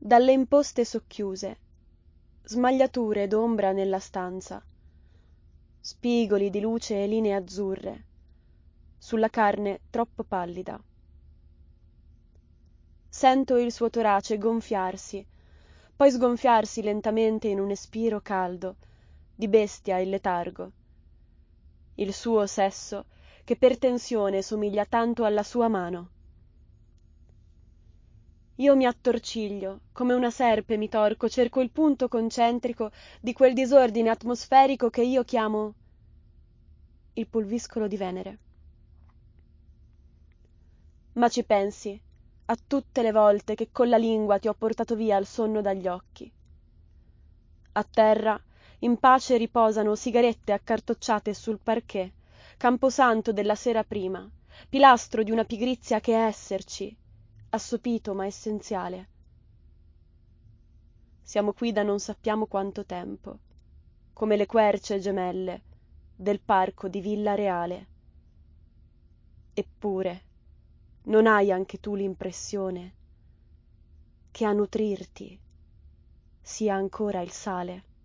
dalle imposte socchiuse, smagliature d'ombra nella stanza, spigoli di luce e linee azzurre, sulla carne troppo pallida. Sento il suo torace gonfiarsi, poi sgonfiarsi lentamente in un espiro caldo, di bestia in letargo. Il suo sesso, che per tensione somiglia tanto alla sua mano. Io mi attorciglio, come una serpe mi torco, cerco il punto concentrico di quel disordine atmosferico che io chiamo il pulviscolo di Venere. Ma ci pensi, a tutte le volte che con la lingua ti ho portato via il sonno dagli occhi. A terra, in pace riposano sigarette accartocciate sul parquet, camposanto della sera prima, pilastro di una pigrizia che è esserci, assopito ma essenziale. Siamo qui da non sappiamo quanto tempo, come le querce gemelle del parco di Villa Reale. Eppure, non hai anche tu l'impressione che a nutrirti sia ancora il sale?